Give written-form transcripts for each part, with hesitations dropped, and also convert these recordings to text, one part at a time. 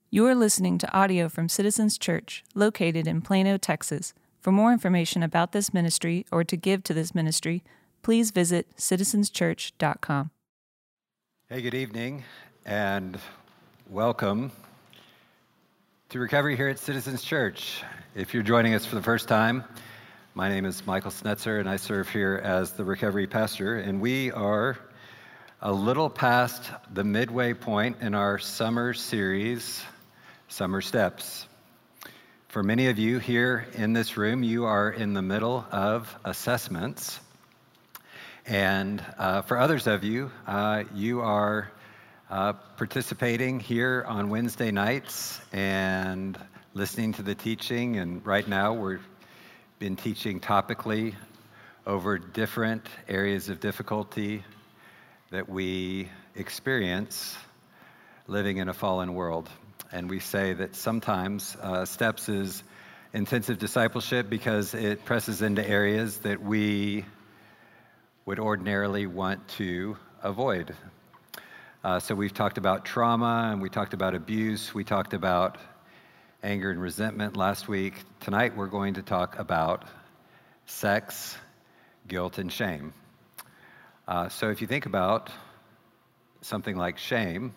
You are listening to audio from Citizens Church, located in Plano, Texas. For more information about this ministry or to give to this ministry, please visit citizenschurch.com. Hey, good evening, and welcome to Recovery here at Citizens Church. If you're joining us for the first time, my name is Michael Snetzer, and I serve here as the Recovery Pastor, and we are a little past the midway point in our summer series, Summer Steps. For many of you here in this room, you are in the middle of assessments. And for others of you, you are participating here on Wednesday nights and listening to the teaching. And right now, we've been teaching topically over different areas of difficulty that we experience living in a fallen world. And we say that sometimes Steps is intensive discipleship because it presses into areas that we would ordinarily want to avoid. So we've talked about trauma, and we talked about abuse, we talked about anger and resentment last week. Tonight we're going to talk about sex, guilt, and shame. So if you think about something like shame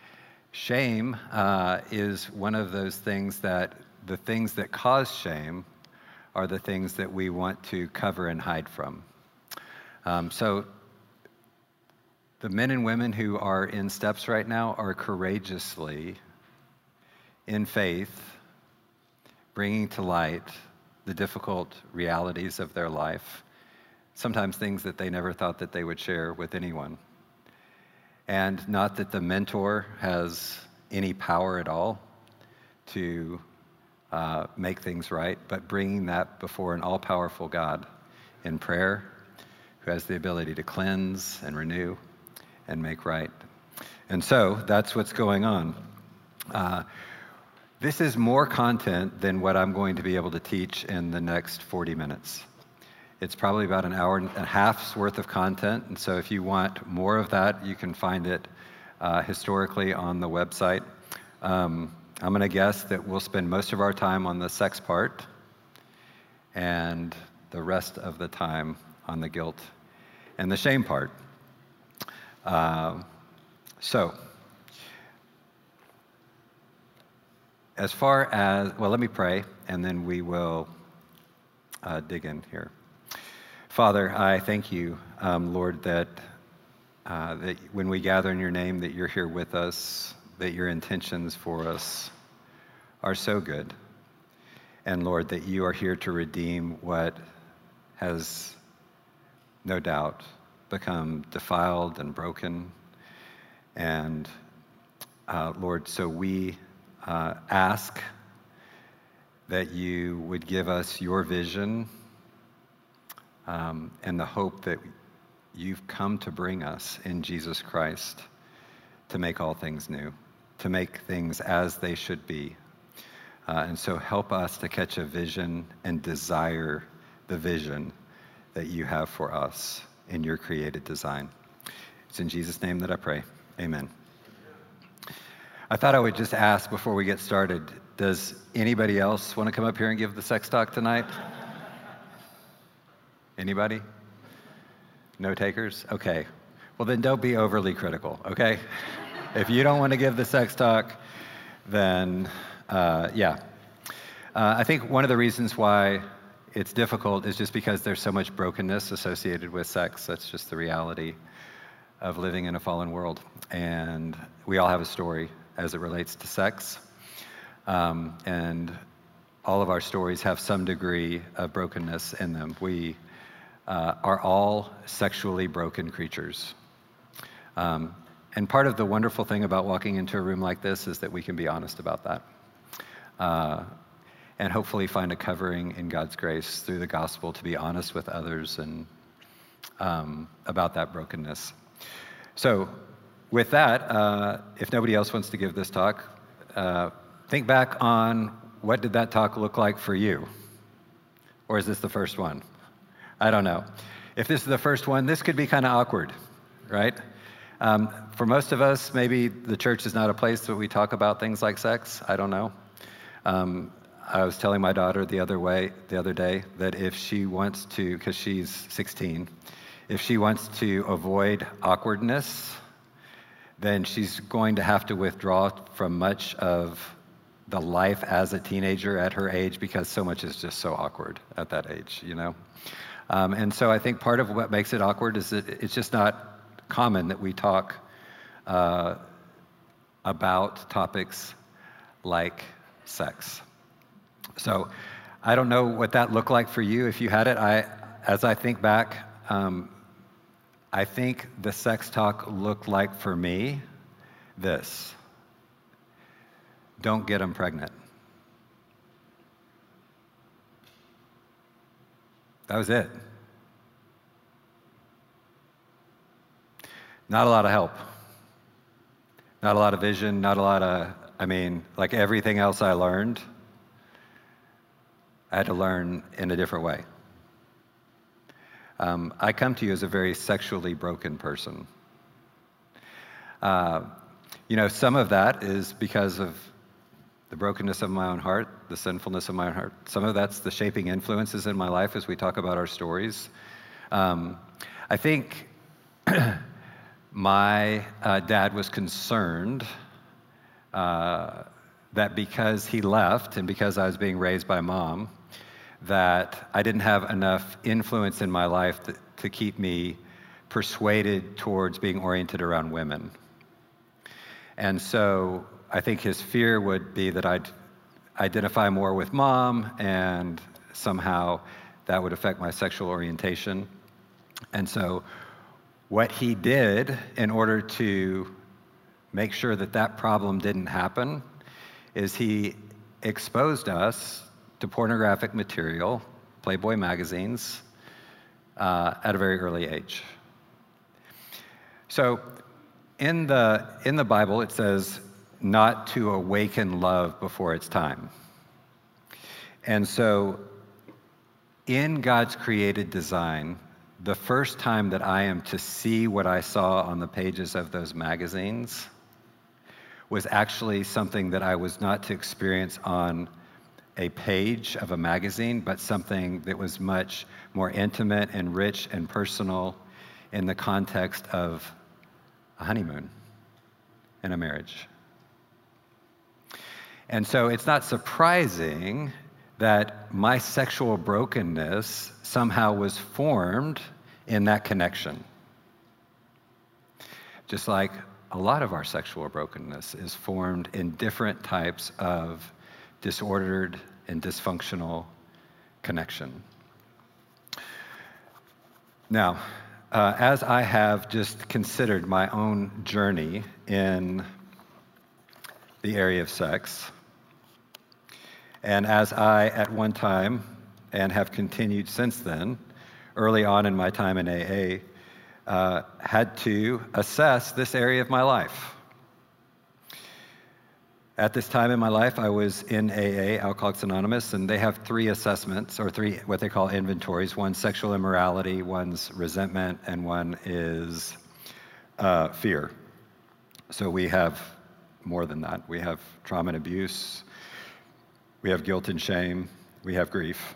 is one of those things that the things that cause shame are the things that we want to cover and hide from. So the men and women who are in Steps right now are courageously, in faith, bringing to light the difficult realities of their life, sometimes things that they never thought that they would share with anyone. And not that the mentor has any power at all to make things right, but bringing that before an all-powerful God in prayer, who has the ability to cleanse and renew and make right. And so that's what's going on. This is more content than what I'm going to be able to teach in the next 40 minutes. It's probably about an hour and a half's worth of content, and so if you want more of that, you can find it historically on the website. I'm going to guess that we'll spend most of our time on the sex part and the rest of the time on the guilt and the shame part. So, as far as, well, let me pray, and then we will dig in here. Father, I thank you, Lord, that when we gather in your name, that you're here with us, that your intentions for us are so good. And Lord, that you are here to redeem what has no doubt become defiled and broken. And Lord, so we ask that you would give us your vision and the hope that you've come to bring us in Jesus Christ to make all things new, to make things as they should be. And so help us to catch a vision and desire the vision that you have for us in your created design. It's in Jesus' name that I pray. Amen. I thought I would just ask before we get started, does anybody else want to come up here and give the sex talk tonight? Anybody? No takers? Okay. Well, then don't be overly critical, okay? If you don't want to give the sex talk, then yeah. I think one of the reasons why it's difficult is just because there's so much brokenness associated with sex. That's just the reality of living in a fallen world. And we all have a story as it relates to sex. And all of our stories have some degree of brokenness in them. We are all sexually broken creatures. And part of the wonderful thing about walking into a room like this is that we can be honest about that. And hopefully find a covering in God's grace through the gospel to be honest with others and about that brokenness. So with that, if nobody else wants to give this talk, think back on what did that talk look like for you? Or is this the first one? I don't know. If this is the first one, this could be kind of awkward, right? For most of us, maybe the church is not a place that we talk about things like sex. I don't know. I was telling my daughter the other day that if she wants to, because she's 16, if she wants to avoid awkwardness, then she's going to have to withdraw from much of the life as a teenager at her age, because so much is just so awkward at that age, you know? And so I think part of what makes it awkward is that it's just not common that we talk about topics like sex. So I don't know what that looked like for you if you had it. As I think back, I think the sex talk looked like for me this: don't get them pregnant. That was it. Not a lot of help. Not a lot of vision, not a lot of, like everything else I learned, I had to learn in a different way. I come to you as a very sexually broken person. Some of that is because of the brokenness of my own heart, the sinfulness of my own heart. Some of that's the shaping influences in my life as we talk about our stories. I think my dad was concerned that because he left and because I was being raised by mom, that I didn't have enough influence in my life to keep me persuaded towards being oriented around women. And so I think his fear would be that I'd identify more with mom, and somehow that would affect my sexual orientation. And so what he did in order to make sure that that problem didn't happen is he exposed us to pornographic material, Playboy magazines, at a very early age. So in the Bible, it says not to awaken love before its time. And so in God's created design, the first time that I am to see what I saw on the pages of those magazines was actually something that I was not to experience on a page of a magazine, but something that was much more intimate and rich and personal in the context of a honeymoon and a marriage. And so it's not surprising that my sexual brokenness somehow was formed in that connection. Just like a lot of our sexual brokenness is formed in different types of disordered and dysfunctional connection. Now, as I have just considered my own journey in the area of sex, and as I, at one time, and have continued since then, early on in my time in AA, had to assess this area of my life. At this time in my life, I was in AA, Alcoholics Anonymous, and they have three assessments, or three what they call inventories. One's sexual immorality, one's resentment, and one is fear. So we have more than that. We have trauma and abuse. We have guilt and shame. We have grief.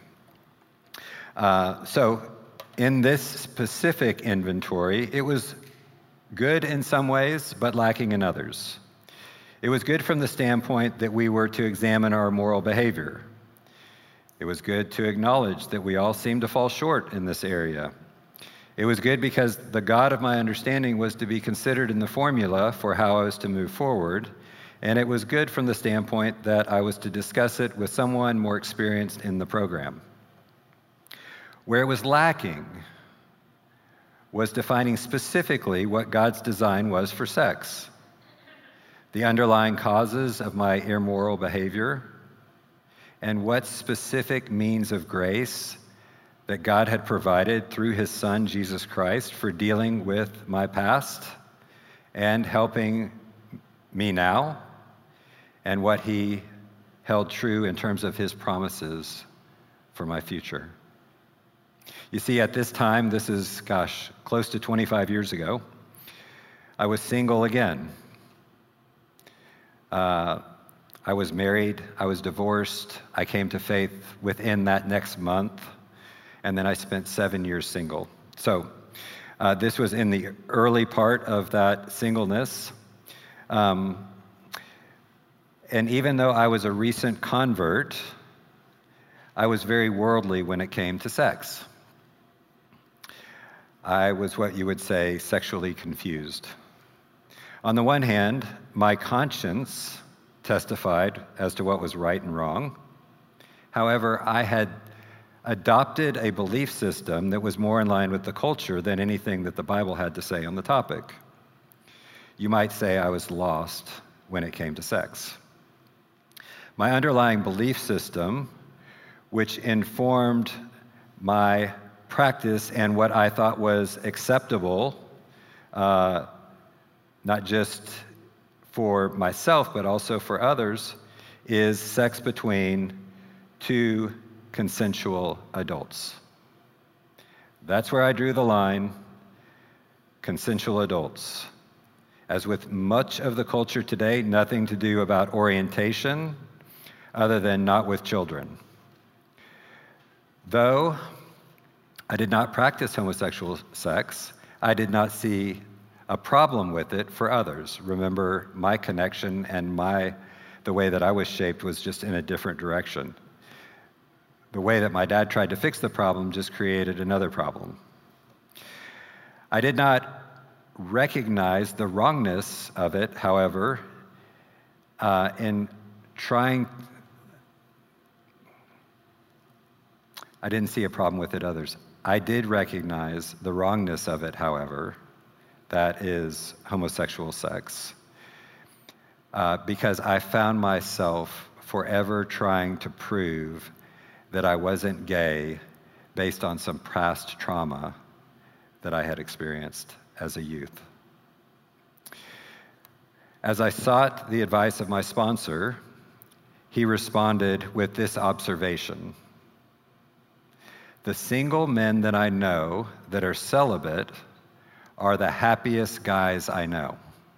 So in this specific inventory, it was good in some ways, but lacking in others. It was good from the standpoint that we were to examine our moral behavior. It was good to acknowledge that we all seem to fall short in this area. It was good because the God of my understanding was to be considered in the formula for how I was to move forward. And it was good from the standpoint that I was to discuss it with someone more experienced in the program. Where it was lacking was defining specifically what God's design was for sex, the underlying causes of my immoral behavior, and what specific means of grace that God had provided through his Son, Jesus Christ, for dealing with my past and helping me now, and what he held true in terms of his promises for my future. You see, at this time, this is, close to 25 years ago, I was single again. I was married, I was divorced, I came to faith within that next month, and then I spent 7 years single. So this was in the early part of that singleness. And even though I was a recent convert, I was very worldly when it came to sex. I was what you would say sexually confused. On the one hand, my conscience testified as to what was right and wrong. However, I had adopted a belief system that was more in line with the culture than anything that the Bible had to say on the topic. You might say I was lost when it came to sex. My underlying belief system, which informed my practice and what I thought was acceptable, not just for myself, but also for others, is sex between two consensual adults. That's where I drew the line, consensual adults. As with much of the culture today, nothing to do about orientation other than not with children. Though I did not practice homosexual sex, I did not see a problem with it for others. Remember, my connection and the way that I was shaped was just in a different direction. The way that my dad tried to fix the problem just created another problem. I did not recognize the wrongness of it, however, in trying. I didn't see a problem with it others. I did recognize the wrongness of it, however, that is homosexual sex, because I found myself forever trying to prove that I wasn't gay based on some past trauma that I had experienced as a youth. As I sought the advice of my sponsor, he responded with this observation: the single men that I know that are celibate are the happiest guys I know.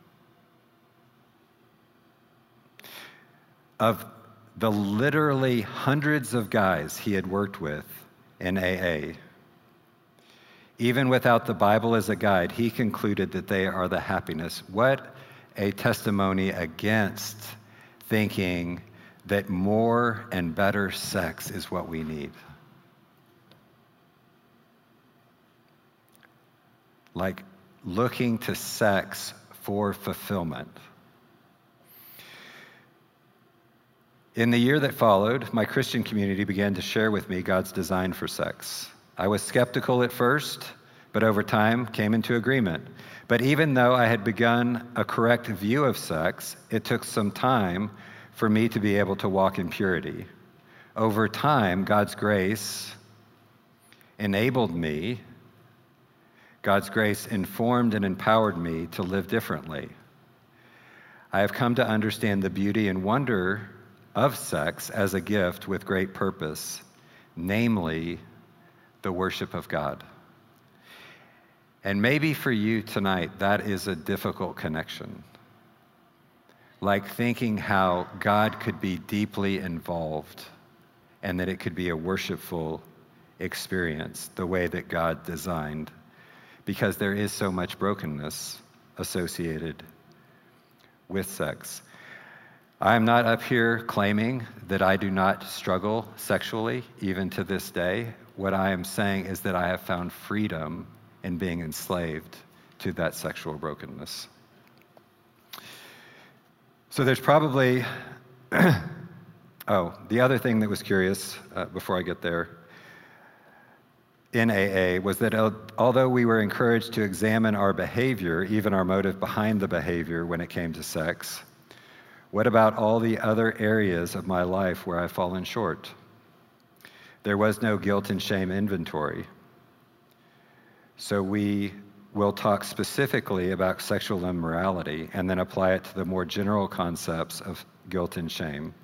Of the literally hundreds of guys he had worked with in AA, even without the Bible as a guide, he concluded that they are the happiness. What a testimony against thinking that more and better sex is what we need. Like looking to sex for fulfillment. In the year that followed, my Christian community began to share with me God's design for sex. I was skeptical at first, but over time came into agreement. But even though I had begun a correct view of sex, it took some time for me to be able to walk in purity. Over time, God's grace enabled me. God's grace informed and empowered me to live differently. I have come to understand the beauty and wonder of sex as a gift with great purpose, namely the worship of God. And maybe for you tonight, that is a difficult connection. Like thinking how God could be deeply involved and that it could be a worshipful experience the way that God designed, because there is so much brokenness associated with sex. I am not up here claiming that I do not struggle sexually, even to this day. What I am saying is that I have found freedom in being enslaved to that sexual brokenness. So there's probably, the other thing that was curious before I get there, in AA was that although we were encouraged to examine our behavior, even our motive behind the behavior when it came to sex, what about all the other areas of my life where I've fallen short? There was no guilt and shame inventory. So we will talk specifically about sexual immorality and then apply it to the more general concepts of guilt and shame.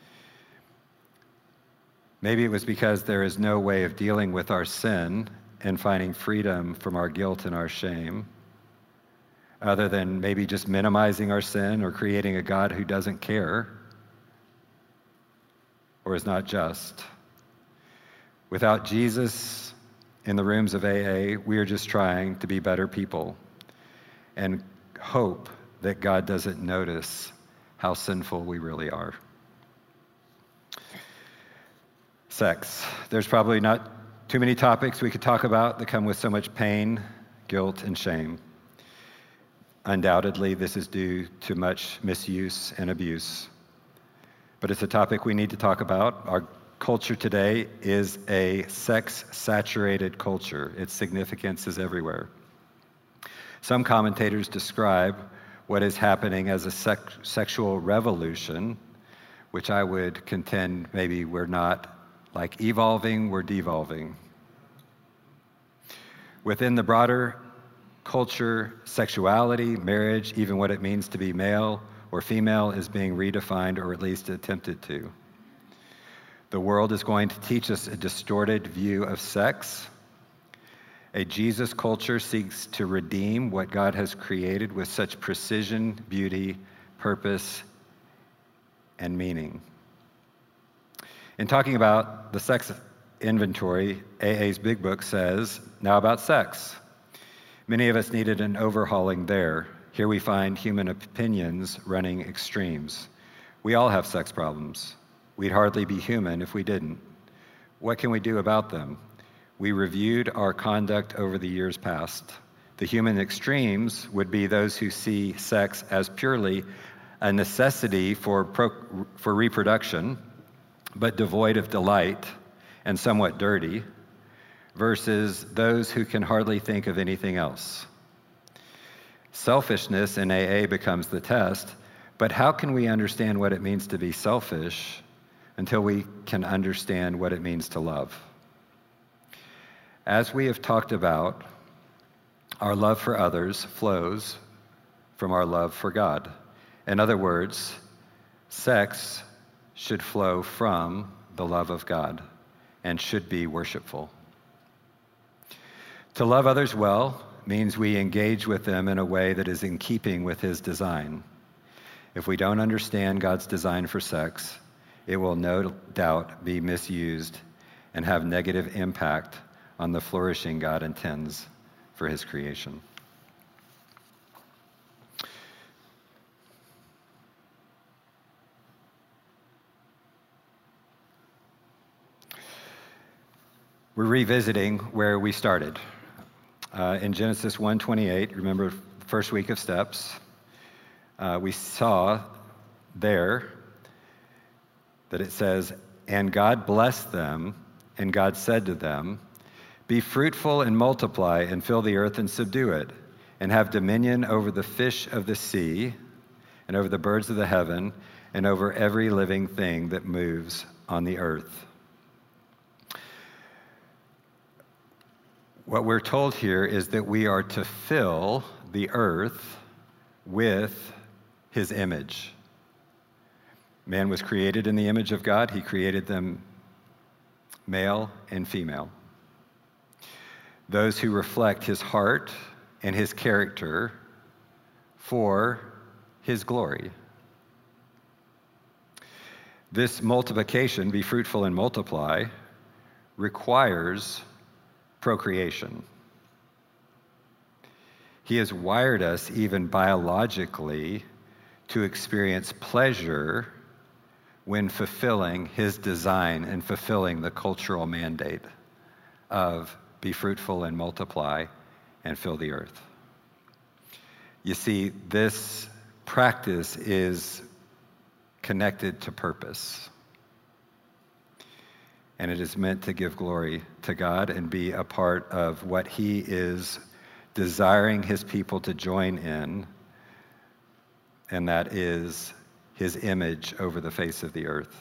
Maybe it was because there is no way of dealing with our sin and finding freedom from our guilt and our shame other than maybe just minimizing our sin or creating a God who doesn't care or is not just. Without Jesus in the rooms of AA, we are just trying to be better people and hope that God doesn't notice how sinful we really are. Sex. There's probably not too many topics we could talk about that come with so much pain, guilt, and shame. Undoubtedly, this is due to much misuse and abuse. But it's a topic we need to talk about. Our culture today is a sex-saturated culture. Its significance is everywhere. Some commentators describe what is happening as a sexual revolution, which I would contend maybe we're not like evolving, we're devolving. Within the broader culture, sexuality, marriage, even what it means to be male or female is being redefined, or at least attempted to. The world is going to teach us a distorted view of sex. A Jesus culture seeks to redeem what God has created with such precision, beauty, purpose, and meaning. In talking about the sex inventory, AA's Big Book says, now about sex. Many of us needed an overhauling there. Here we find human opinions running extremes. We all have sex problems. We'd hardly be human if we didn't. What can we do about them? We reviewed our conduct over the years past. The human extremes would be those who see sex as purely a necessity for reproduction, but devoid of delight and somewhat dirty, versus those who can hardly think of anything else. Selfishness in AA becomes the test, but how can we understand what it means to be selfish until we can understand what it means to love? As we have talked about, our love for others flows from our love for God. In other words, sex should flow from the love of God and should be worshipful. To love others well means we engage with them in a way that is in keeping with His design. If we don't understand God's design for sex, it will no doubt be misused and have negative impact on the flourishing God intends for His creation. We're revisiting where we started. In Genesis 1:28, remember the first week of steps, we saw there that it says, and God blessed them, and God said to them, be fruitful and multiply and fill the earth and subdue it, and have dominion over the fish of the sea and over the birds of the heaven and over every living thing that moves on the earth. What we're told here is that we are to fill the earth with His image. Man was created in the image of God. He created them male and female. Those who reflect His heart and His character for His glory. This multiplication, be fruitful and multiply, requires procreation. He has wired us even biologically to experience pleasure when fulfilling His design and fulfilling the cultural mandate of be fruitful and multiply and fill the earth. You see, this practice is connected to purpose. And it is meant to give glory to God and be a part of what He is desiring His people to join in, and that is His image over the face of the earth.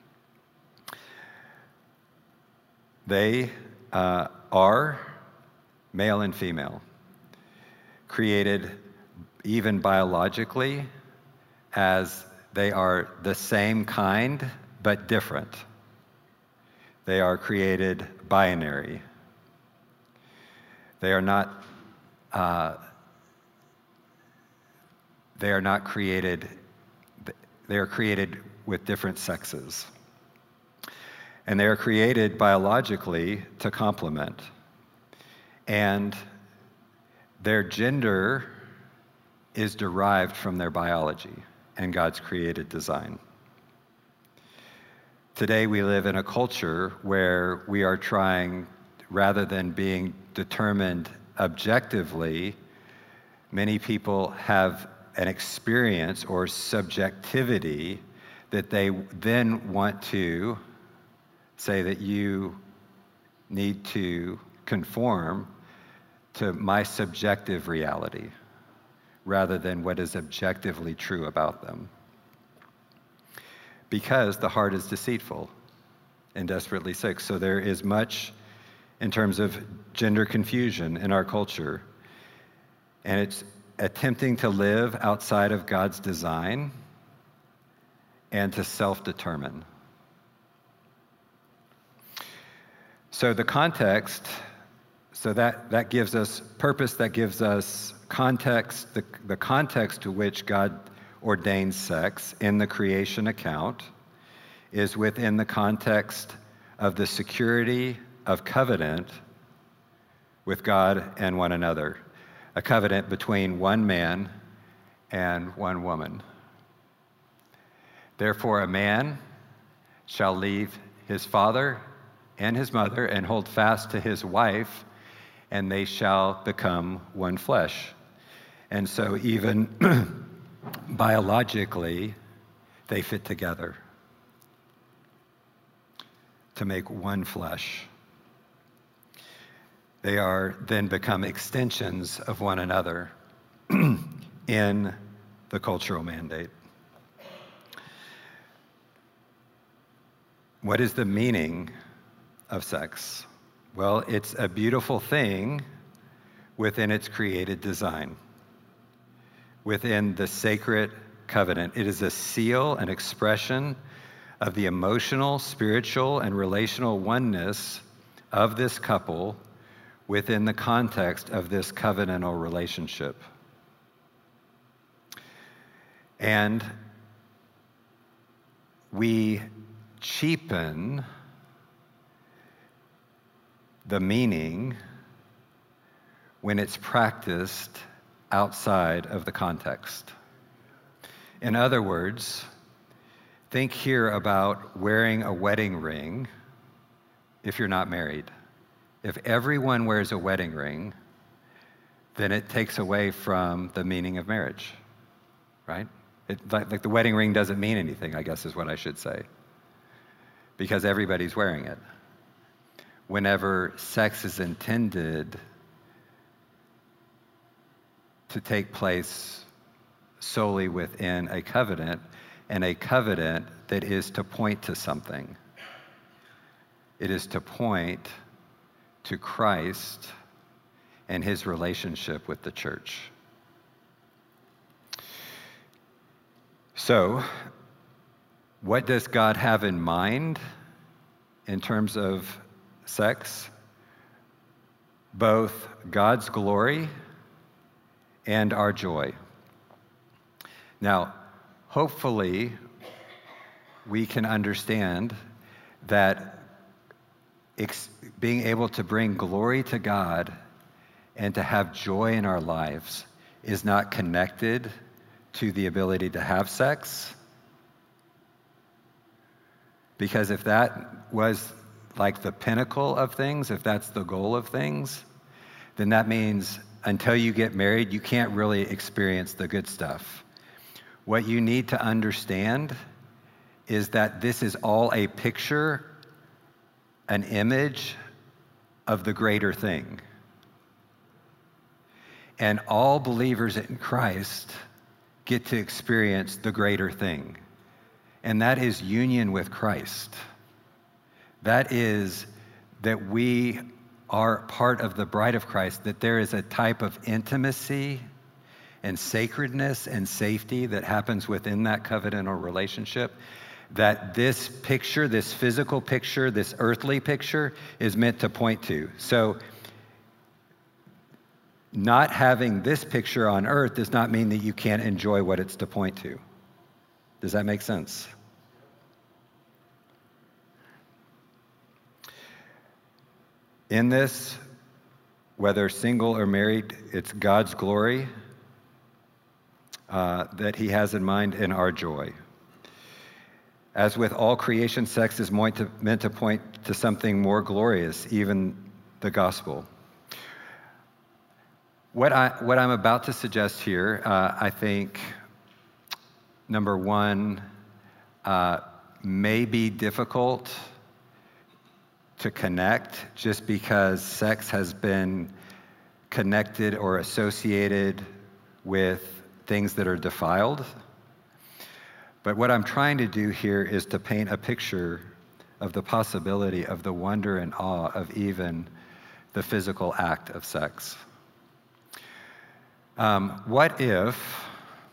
They are male and female, created even biologically as they are the same kind but different. They are created binary. They are not they are not created, they are created with different sexes. And they are created biologically to complement. And their gender is derived from their biology and God's created design. Today we live in a culture where we are trying, rather than being determined objectively, many people have an experience or subjectivity that they then want to say that you need to conform to my subjective reality rather than what is objectively true about them. Because the heart is deceitful and desperately sick. So there is much in terms of gender confusion in our culture. And it's attempting to live outside of God's design and to self-determine. So the context, so that gives us purpose, that gives us context, the context to which God ordains sex in the creation account is within the context of the security of covenant with God and one another, a covenant between one man and one woman. Therefore, a man shall leave his father and his mother and hold fast to his wife, and they shall become one flesh. And so even biologically, they fit together to make one flesh. They are then become extensions of one another in the cultural mandate. What is the meaning of sex? Well, it's a beautiful thing within its created design, within the sacred covenant. It is a seal, an expression of the emotional, spiritual, and relational oneness of this couple within the context of this covenantal relationship. And we cheapen the meaning when it's practiced outside of the context. In other words, think here about wearing a wedding ring if you're not married. If everyone wears a wedding ring, then it takes away from the meaning of marriage, right? Like the wedding ring doesn't mean anything, I guess is what I should say, because everybody's wearing it. Whenever sex is intended to take place solely within a covenant, and a covenant that is to point to something. It is to point to Christ and his relationship with the church. So, what does God have in mind in terms of sex? Both God's glory and our joy. Now, hopefully, we can understand that being able to bring glory to God and to have joy in our lives is not connected to the ability to have sex. Because if that was like the pinnacle of things, if that's the goal of things, then that means until you get married, you can't really experience the good stuff. What you need to understand is that this is all a picture, an image of the greater thing. And all believers in Christ get to experience the greater thing. And that is union with Christ. That is that we are part of the bride of Christ, that there is a type of intimacy and sacredness and safety that happens within that covenantal relationship, that this picture, this physical picture, this earthly picture is meant to point to. So not having this picture on earth does not mean that you can't enjoy what it's to point to. Does that make sense? In this, whether single or married, it's God's glory that he has in mind and our joy. As with all creation, sex is meant to point to something more glorious, even the gospel. What I'm about to suggest here, I think, number one, may be difficult to connect just because sex has been connected or associated with things that are defiled. But what I'm trying to do here is to paint a picture of the possibility of the wonder and awe of even the physical act of sex. What if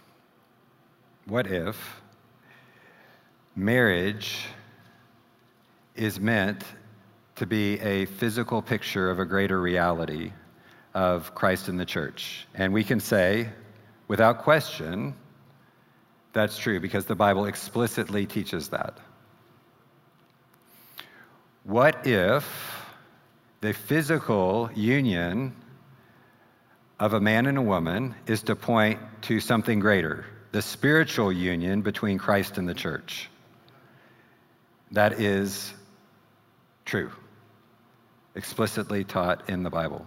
marriage is meant to be a physical picture of a greater reality of Christ in the church? And we can say, without question, that's true because the Bible explicitly teaches that. What if the physical union of a man and a woman is to point to something greater, the spiritual union between Christ and the church? That is true, explicitly taught in the Bible.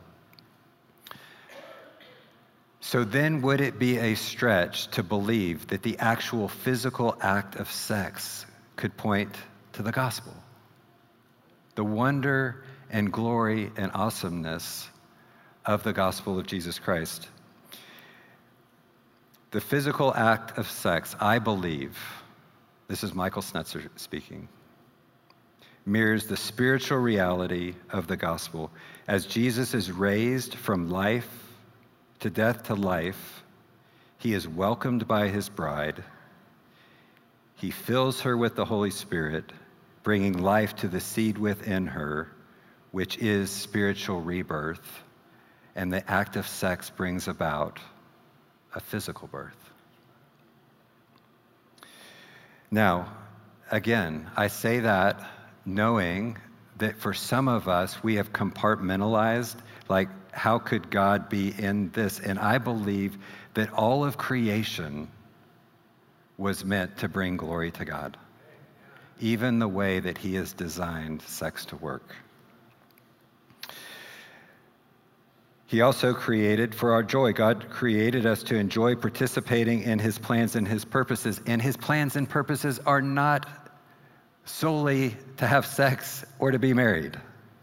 So then would it be a stretch to believe that the actual physical act of sex could point to the gospel? The wonder and glory and awesomeness of the gospel of Jesus Christ. The physical act of sex, I believe, this is Michael Snetzer speaking, mirrors the spiritual reality of the gospel. As Jesus is raised from life to death to life, he is welcomed by his bride. He fills her with the Holy Spirit, bringing life to the seed within her, which is spiritual rebirth. And the act of sex brings about a physical birth. Now, again, I say that knowing that for some of us, we have compartmentalized, like, how could God be in this? And I believe that all of creation was meant to bring glory to God, even the way that he has designed sex to work. He also created for our joy. God created us to enjoy participating in his plans and his purposes. And his plans and purposes are not solely to have sex or to be married.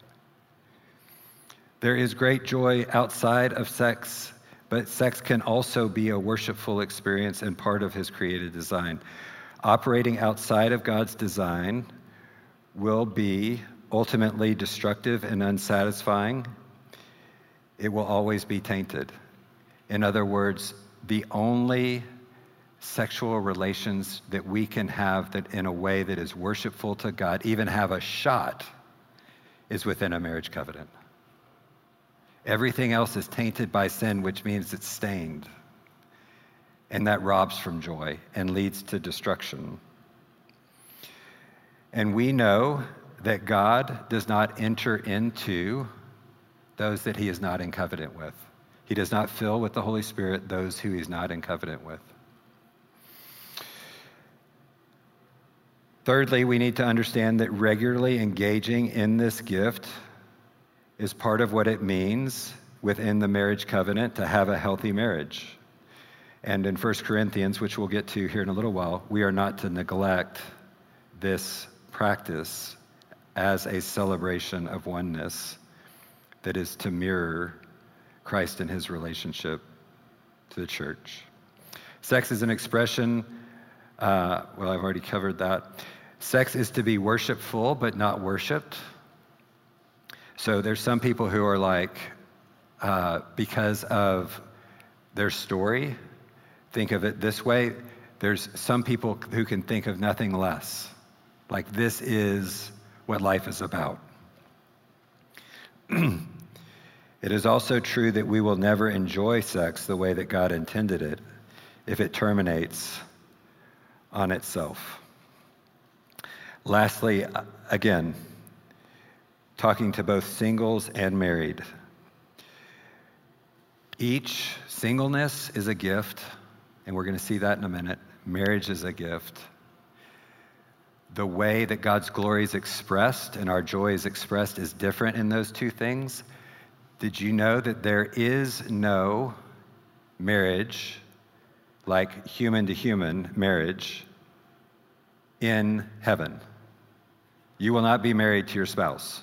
There is great joy outside of sex, but sex can also be a worshipful experience and part of his created design. Operating outside of God's design will be ultimately destructive and unsatisfying. It will always be tainted. In other words, the only sexual relations that we can have that in a way that is worshipful to God, even have a shot, is within a marriage covenant. Everything else is tainted by sin, which means it's stained. And that robs from joy and leads to destruction. And we know that God does not enter into those that he is not in covenant with. He does not fill with the Holy Spirit those who he's not in covenant with. Thirdly, we need to understand that regularly engaging in this gift is part of what it means within the marriage covenant to have a healthy marriage. And in 1 Corinthians, which we'll get to here in a little while, we are not to neglect this practice as a celebration of oneness that is to mirror Christ and his relationship to the church. Sex is an expression, I've already covered that. Sex is to be worshipful, but not worshiped. So there's some people who are like, because of their story, think of it this way. There's some people who can think of nothing less. Like, this is what life is about. It is also true that we will never enjoy sex the way that God intended it if it terminates on itself. Lastly, again, talking to both singles and married. Each singleness is a gift, and we're going to see that in a minute. Marriage is a gift. The way that God's glory is expressed and our joy is expressed is different in those two things. Did you know that there is no marriage like human-to-human marriage in heaven? You will not be married to your spouse.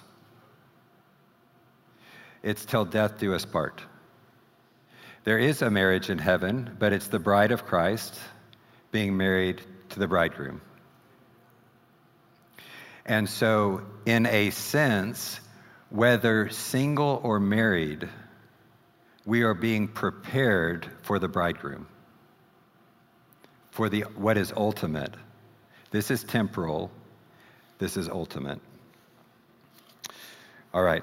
It's till death do us part. There is a marriage in heaven, but it's the bride of Christ being married to the bridegroom. And so, in a sense, whether single or married, we are being prepared for the bridegroom, for what is ultimate. This is temporal. This is ultimate. All right.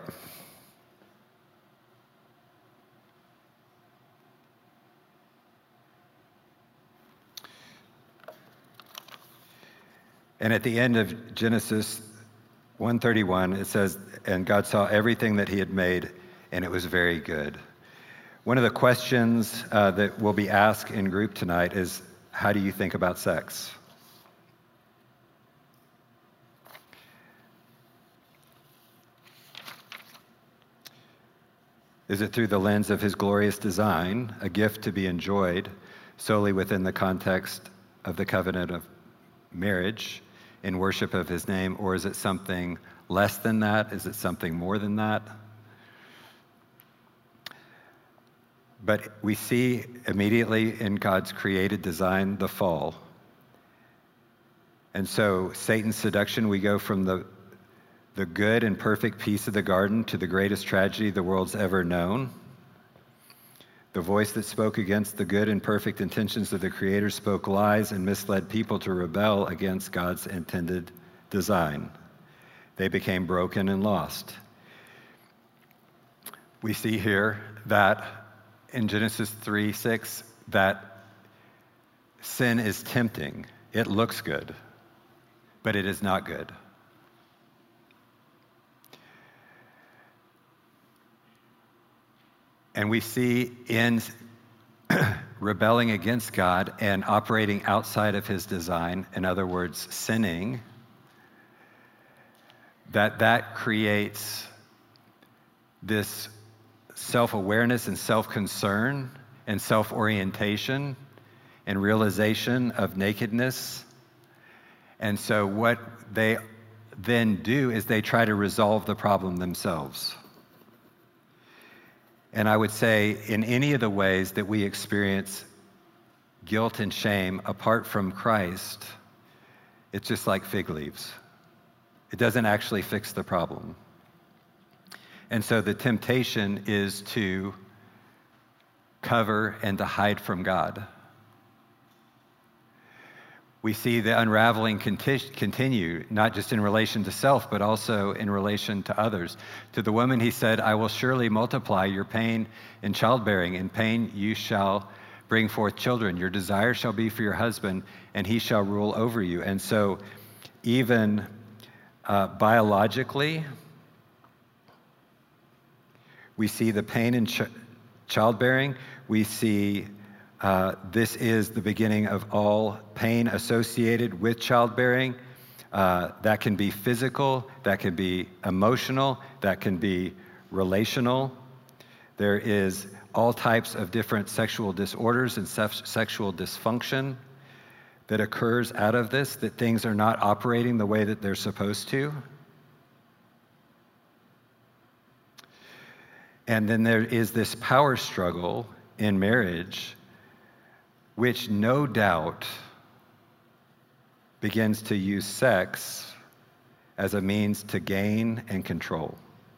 And at the end of Genesis 1:31, it says, and God saw everything that he had made, and it was very good. One of the questions that will be asked in group tonight is, how do you think about sex? Is it through the lens of his glorious design, a gift to be enjoyed solely within the context of the covenant of marriage in worship of his name, or is it something less than that? Is it something more than that? But we see immediately in God's created design the fall. And so Satan's seduction, we go from the good and perfect peace of the garden to the greatest tragedy the world's ever known. The voice that spoke against the good and perfect intentions of the Creator spoke lies and misled people to rebel against God's intended design. They became broken and lost. We see here that in Genesis 3:6 that sin is tempting. It looks good, but it is not good. And we see in rebelling against God and operating outside of his design, in other words, sinning, that creates this self-awareness and self-concern and self-orientation and realization of nakedness. And so what they then do is they try to resolve the problem themselves. And I would say in any of the ways that we experience guilt and shame apart from Christ, it's just like fig leaves. It doesn't actually fix the problem. And so the temptation is to cover and to hide from God. We see the unraveling continue, not just in relation to self, but also in relation to others. To the woman he said, I will surely multiply your pain in childbearing. In pain you shall bring forth children. Your desire shall be for your husband, and he shall rule over you. And so even biologically, we see the pain in childbearing. We see this is the beginning of all pain associated with childbearing. That can be physical, that can be emotional, that can be relational. There is all types of different sexual disorders and sexual dysfunction that occurs out of this, that things are not operating the way that they're supposed to. And then there is this power struggle in marriage, which no doubt begins to use sex as a means to gain and control.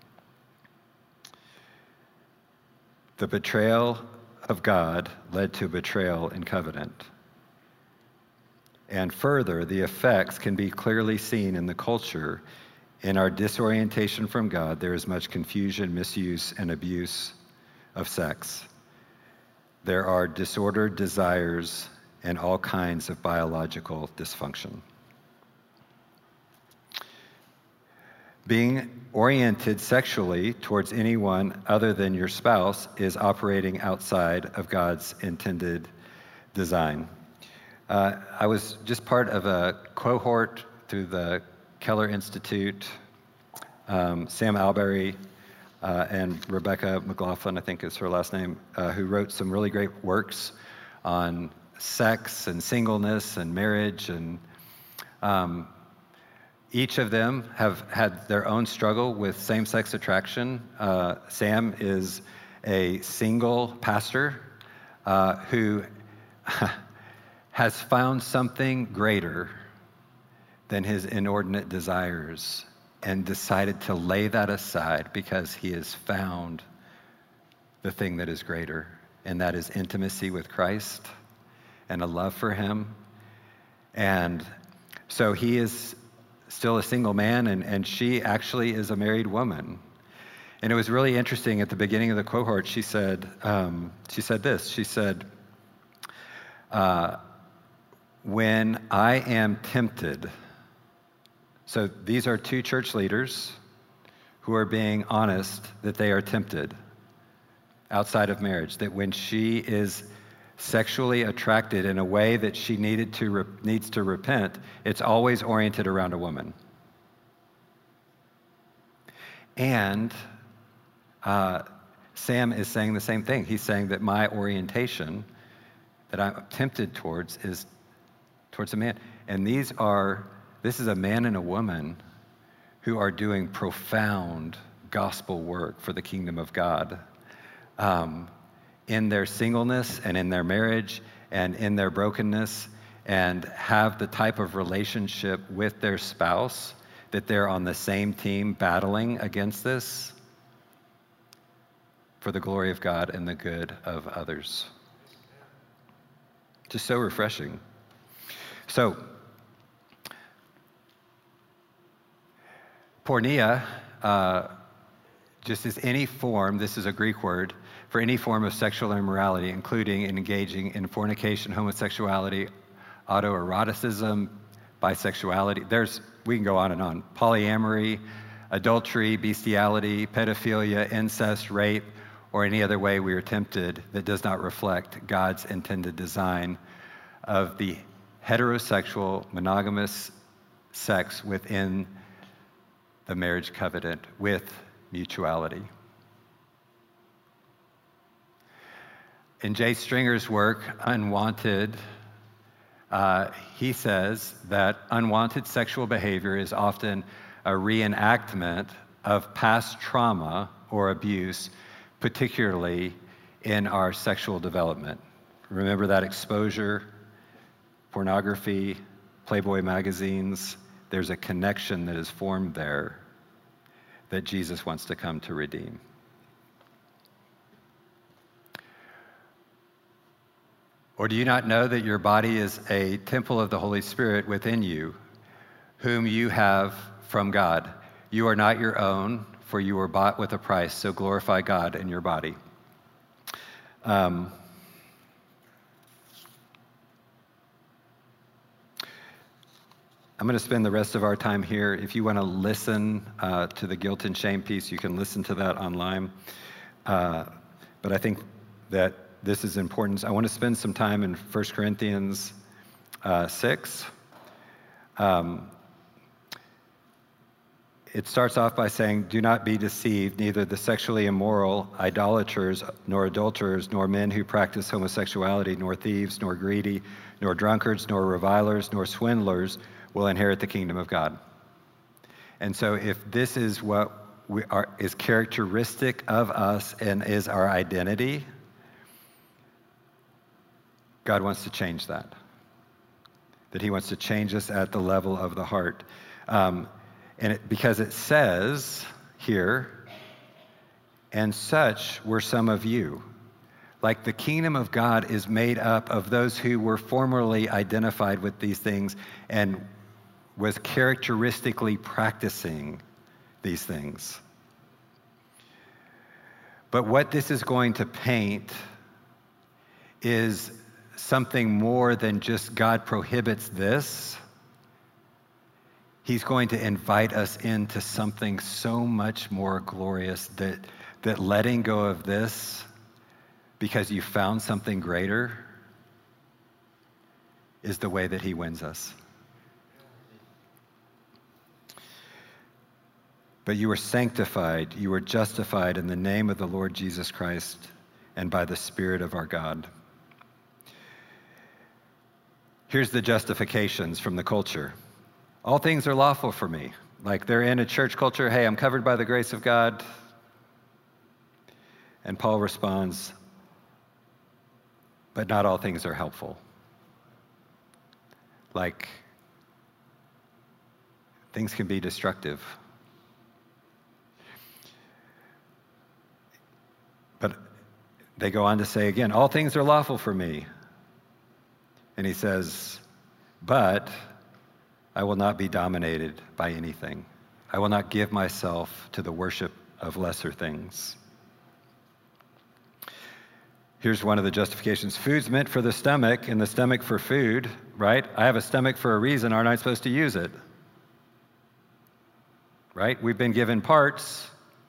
The betrayal of God led to betrayal in covenant. And further, the effects can be clearly seen in the culture In our disorientation from God, there is much confusion, misuse, and abuse of sex. There are disordered desires and all kinds of biological dysfunction. Being oriented sexually towards anyone other than your spouse is operating outside of God's intended design. I was just part of a cohort through the Keller Institute. Sam Alberry and Rebecca McLaughlin, I think is her last name, who wrote some really great works on sex and singleness and marriage. And each of them have had their own struggle with same-sex attraction. Sam is a single pastor who has found something greater than his inordinate desires and decided to lay that aside because he has found the thing that is greater, and that is intimacy with Christ and a love for him. And so he is still a single man, and she actually is a married woman. And it was really interesting at the beginning of the cohort, she said this, she said, when I am tempted. So these are two church leaders who are being honest that they are tempted outside of marriage, that when she is sexually attracted in a way that she needs to repent, it's always oriented around a woman. And Sam is saying the same thing. He's saying that my orientation that I'm tempted towards is towards a man. And this is a man and a woman who are doing profound gospel work for the kingdom of God in their singleness and in their marriage and in their brokenness, and have the type of relationship with their spouse that they're on the same team battling against this for the glory of God and the good of others. Just so refreshing. So, porneia just is any form, this is a Greek word, for any form of sexual immorality, including engaging in fornication, homosexuality, autoeroticism, bisexuality. We can go on and on. Polyamory, adultery, bestiality, pedophilia, incest, rape, or any other way we are tempted that does not reflect God's intended design of the heterosexual, monogamous sex within the marriage covenant with mutuality. In Jay Stringer's work, Unwanted, he says that unwanted sexual behavior is often a reenactment of past trauma or abuse, particularly in our sexual development. Remember that exposure, pornography, Playboy magazines? There's a connection that is formed there that Jesus wants to come to redeem. Or do you not know that your body is a temple of the Holy Spirit within you, whom you have from God? You are not your own, for you were bought with a price, so glorify God in your body. I'm going to spend the rest of our time here. If you want to listen to the guilt and shame piece, you can listen to that online. But I think that this is important. I want to spend some time in 1 Corinthians 6. It starts off by saying, do not be deceived, neither the sexually immoral, idolaters, nor adulterers, nor men who practice homosexuality, nor thieves, nor greedy, nor drunkards, nor revilers, nor swindlers will inherit the kingdom of God. And so if this is what is characteristic of us and is our identity, God wants to change that. That he wants to change us at the level of the heart. Because it says here, and such were some of you. Like the kingdom of God is made up of those who were formerly identified with these things and was characteristically practicing these things. But what this is going to paint is something more than just God prohibits this. He's going to invite us into something so much more glorious, that letting go of this because you found something greater is the way that he wins us. But you were sanctified, you were justified in the name of the Lord Jesus Christ and by the Spirit of our God. Here's the justifications from the culture. All things are lawful for me. Like they're in a church culture, hey, I'm covered by the grace of God. And Paul responds, but not all things are helpful. Like, things can be destructive. But they go on to say again, all things are lawful for me. And he says, but I will not be dominated by anything. I will not give myself to the worship of lesser things. Here's one of the justifications. Food's meant for the stomach and the stomach for food, right? I have a stomach for a reason. Aren't I supposed to use it? Right? We've been given parts.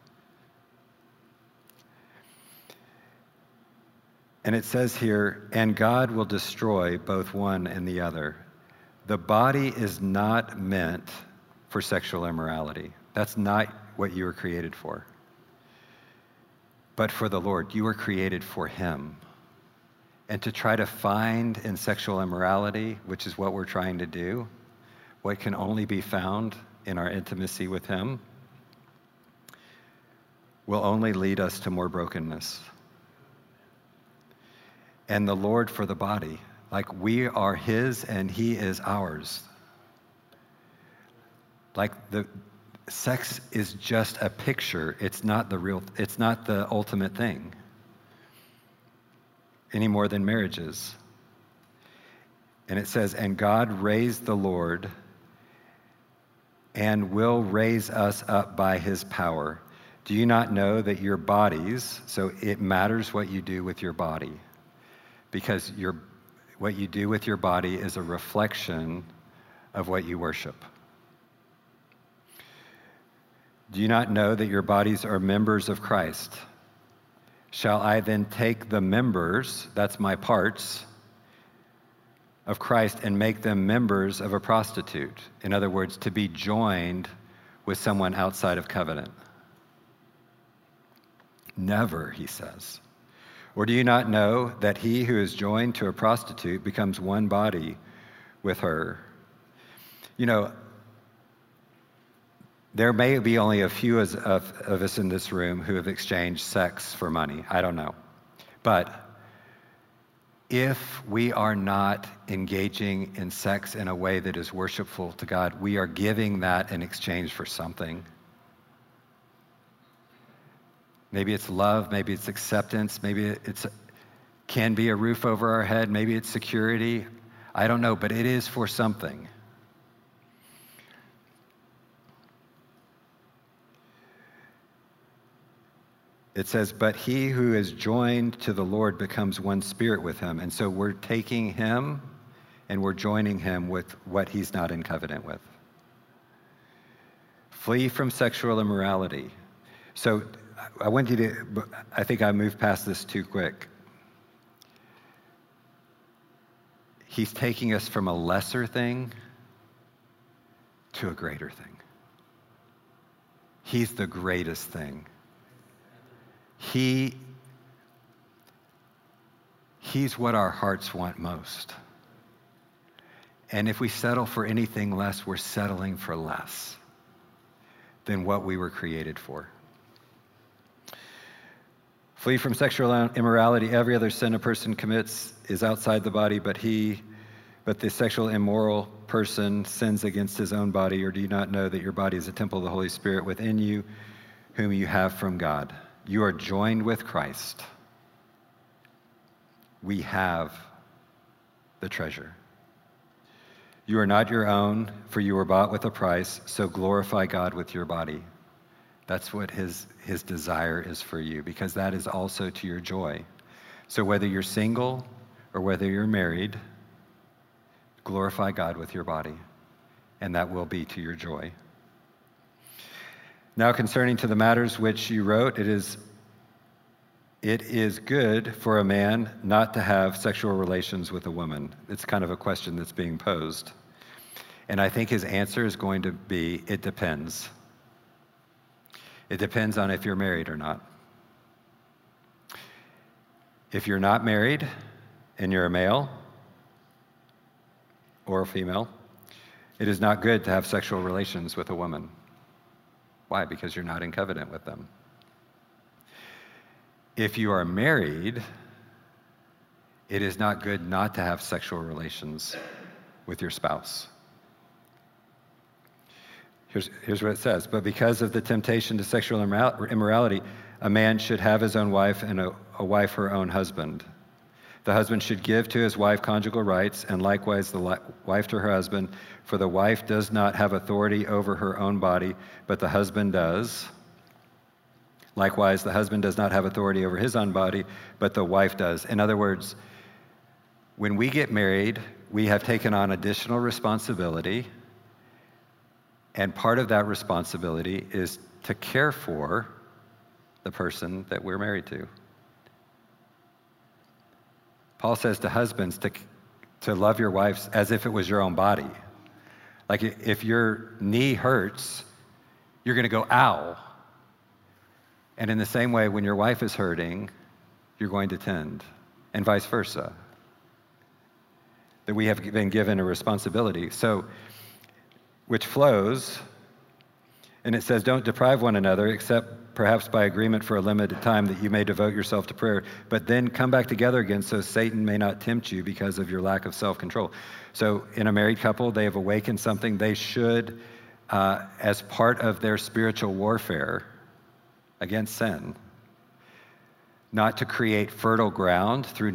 And it says here, and God will destroy both one and the other. The body is not meant for sexual immorality. That's not what you were created for. But for the Lord, you were created for him. And to try to find in sexual immorality, which is what we're trying to do, what can only be found in our intimacy with him, will only lead us to more brokenness. And the Lord for the body, like we are his and he is ours. Like the sex is just a picture. It's not the ultimate thing. Any more than marriage is. And it says, and God raised the Lord and will raise us up by his power. Do you not know that your bodies, so it matters what you do with your body, because what you do with your body is a reflection of what you worship. Do you not know that your bodies are members of Christ? Shall I then take the members, that's my parts, of Christ and make them members of a prostitute? In other words, to be joined with someone outside of covenant. Never, he says. Or do you not know that he who is joined to a prostitute becomes one body with her? You know, there may be only a few of us in this room who have exchanged sex for money. I don't know. But if we are not engaging in sex in a way that is worshipful to God, we are giving that in exchange for something. Maybe it's love, maybe it's acceptance, maybe it can be a roof over our head, maybe it's security. I don't know, but it is for something. It says, but he who is joined to the Lord becomes one spirit with him. And so we're taking him and we're joining him with what he's not in covenant with. Flee from sexual immorality. So I want you to, I think I moved past this too quick. He's taking us from a lesser thing to a greater thing. He's the greatest thing. He's what our hearts want most. And if we settle for anything less, we're settling for less than what we were created for. Flee from sexual immorality. Every other sin a person commits is outside the body, but the sexual immoral person sins against his own body. Or do you not know that your body is a temple of the Holy Spirit within you, whom you have from God? You are joined with Christ. We have the treasure. You are not your own, for you were bought with a price, so glorify God with your body. That's what his desire is for you, because that is also to your joy. So whether you're single or whether you're married, glorify God with your body, and that will be to your joy. Now concerning to the matters which you wrote, it is good for a man not to have sexual relations with a woman. It's kind of a question that's being posed. And I think his answer is going to be, it depends. It depends on if you're married or not. If you're not married and you're a male or a female, it is not good to have sexual relations with a woman. Why? Because you're not in covenant with them. If you are married, it is not good not to have sexual relations with your spouse. Here's what it says. But because of the temptation to sexual immorality, a man should have his own wife and a wife her own husband. The husband should give to his wife conjugal rights, and likewise the wife to her husband, for the wife does not have authority over her own body, but the husband does. Likewise, the husband does not have authority over his own body, but the wife does. In other words, when we get married, we have taken on additional responsibility, and part of that responsibility is to care for the person that we're married to. Paul says to husbands to love your wives as if it was your own body. Like if your knee hurts, you're going to go, ow. And in the same way, when your wife is hurting, you're going to tend, and vice versa. That we have been given a responsibility. So, which flows, and it says, don't deprive one another, except perhaps by agreement for a limited time, that you may devote yourself to prayer, but then come back together again so Satan may not tempt you because of your lack of self-control. So in a married couple, they have awakened something they should, as part of their spiritual warfare against sin, not to create fertile ground through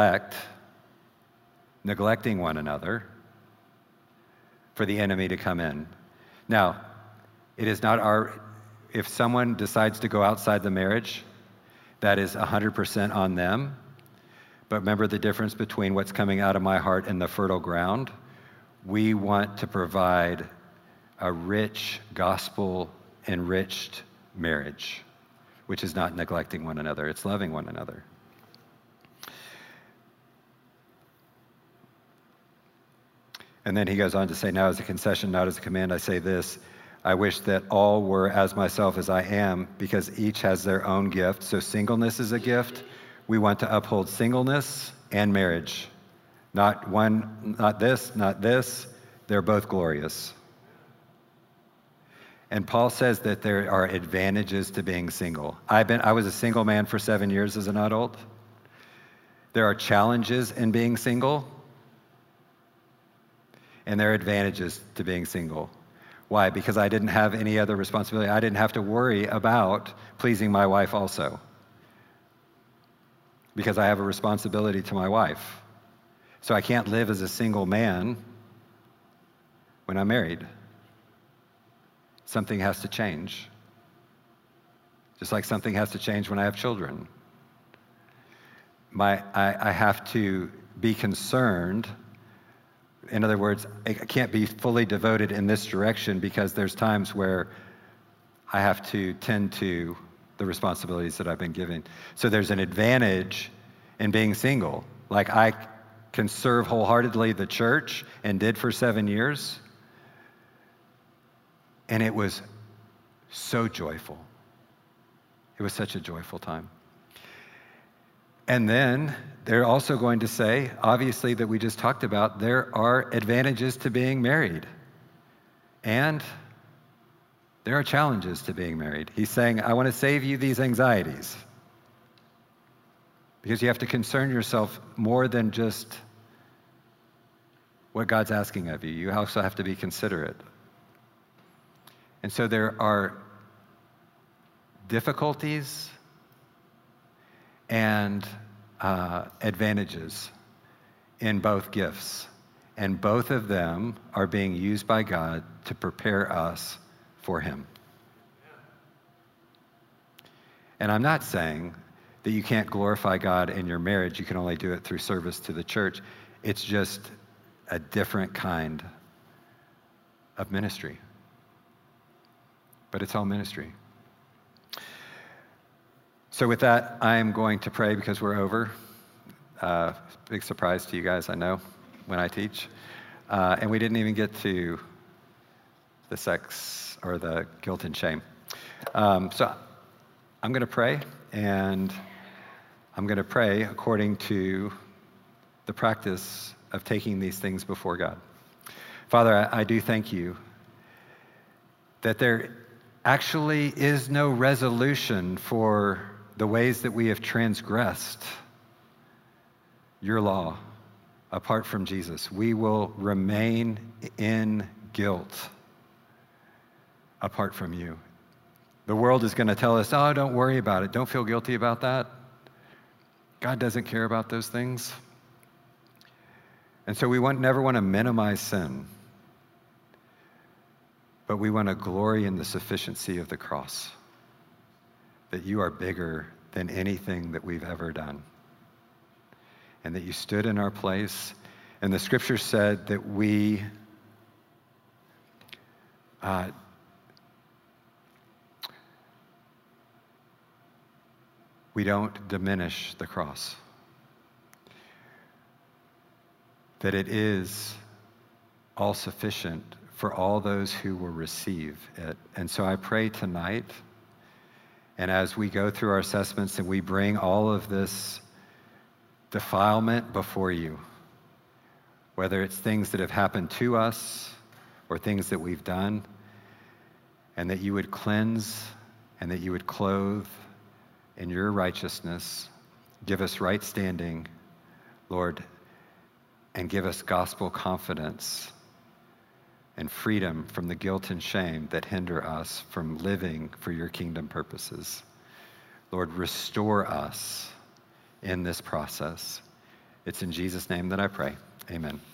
neglecting one another, for the enemy to come in. Now, it is not if someone decides to go outside the marriage, that is 100% on them. But remember the difference between what's coming out of my heart and the fertile ground. We want to provide a rich, gospel-enriched marriage, which is not neglecting one another, it's loving one another. And then he goes on to say, now as a concession, not as a command, I say this, I wish that all were as myself as I am, because each has their own gift. So singleness is a gift. We want to uphold singleness and marriage. Not one, not this, not this. They're both glorious. And Paul says that there are advantages to being single. I was a single man for 7 years as an adult. There are challenges in being single. And there are advantages to being single. Why? Because I didn't have any other responsibility. I didn't have to worry about pleasing my wife also. Because I have a responsibility to my wife. So I can't live as a single man when I'm married. Something has to change. Just like something has to change when I have children. I have to be concerned. In other words, I can't be fully devoted in this direction because there's times where I have to tend to the responsibilities that I've been given. So there's an advantage in being single. Like I can serve wholeheartedly the church and did for 7 years. And it was so joyful. It was such a joyful time. And then they're also going to say, obviously, that we just talked about, there are advantages to being married. And there are challenges to being married. He's saying, I want to save you these anxieties. Because you have to concern yourself more than just what God's asking of you. You also have to be considerate. And so there are difficulties and advantages in both gifts. And both of them are being used by God to prepare us for Him. And I'm not saying that you can't glorify God in your marriage. You can only do it through service to the church. It's just a different kind of ministry. But it's all ministry. So with that, I am going to pray because we're over. Big surprise to you guys, I know, when I teach. And we didn't even get to the sex or the guilt and shame. So I'm going to pray, and I'm going to pray according to the practice of taking these things before God. Father, I do thank you that there actually is no resolution for the ways that we have transgressed your law apart from Jesus. We will remain in guilt apart from you. The world is going to tell us, oh, don't worry about it. Don't feel guilty about that. God doesn't care about those things. And so we never want to minimize sin, but we want to glory in the sufficiency of the cross, that you are bigger than anything that we've ever done, and that you stood in our place. And the scripture said that we don't diminish the cross, that it is all sufficient for all those who will receive it. And so I pray tonight, and as we go through our assessments and we bring all of this defilement before you, whether it's things that have happened to us or things that we've done, and that you would cleanse and that you would clothe in your righteousness, give us right standing, Lord, and give us gospel confidence and freedom from the guilt and shame that hinder us from living for your kingdom purposes. Lord, restore us in this process. It's in Jesus' name that I pray. Amen.